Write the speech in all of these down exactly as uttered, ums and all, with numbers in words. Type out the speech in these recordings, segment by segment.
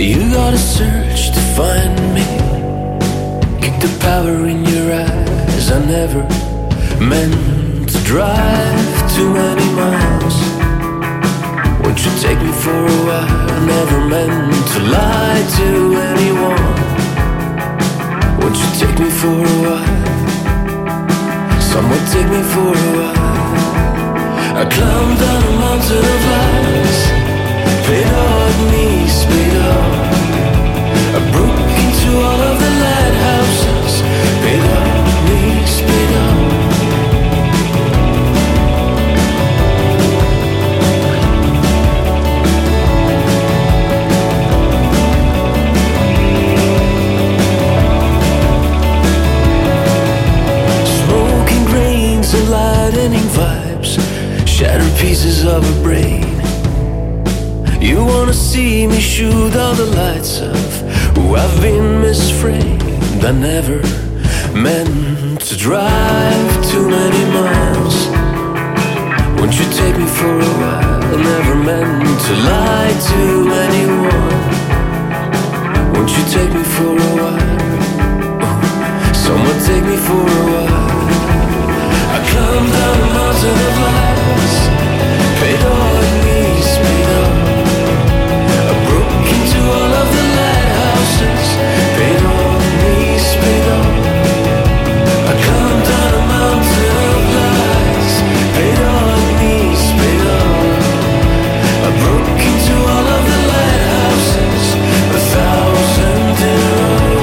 You gotta search to find me. Kick the power in your eyes. I never meant to drive too many miles. Won't you take me for a while? Never meant to lie to anyone. Won't you take me for a while? Someone take me for a while. I climbed down a mountain of lies. Paid hard knees, paid up. I broke into all of the lighthouses. Paid hard knees, paid up. Smoking grains and lightening vibes. Shattered pieces of a brain. You wanna see me shoot all the lights off. Oh, I've been misframed. I never meant to drive too many miles. Won't you take me for a while? I never meant to lie to anyone. Won't you take me for a while? Oh, someone take me for a while. I climbed down a mountain of lies. Paid hard knees, paid up. I broke into all of the lighthouses. Paid hard knees, paid up. I climbed down a mountain of lies. Paid hard knees, paid up. I broke into all of the lighthouses. A thousand in a row.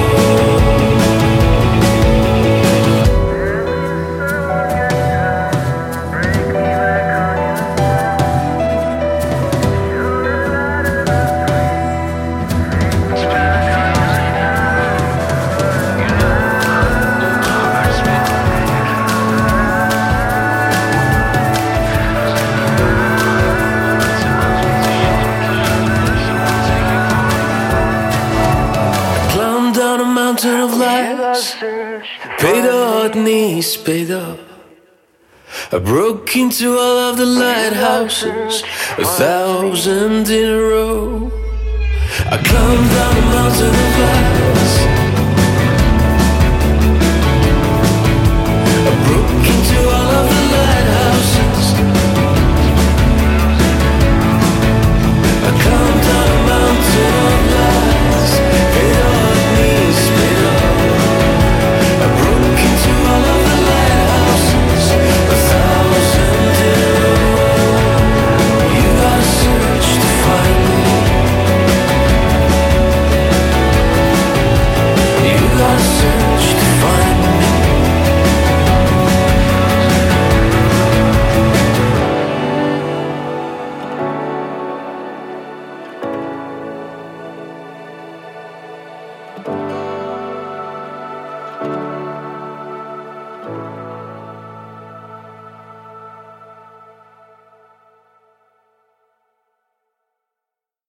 Paid hard knees, paid up. I broke into all of the lighthouses, a thousand in a row. I climbed down a mountain of lies. I broke into all of the lighthouses. I climbed down a mountain of lies. Paid hard knees, paid up. I broke into all of the lighthouses, a thousand in a row. You gotta search to find me. You gotta search to find me. Bye.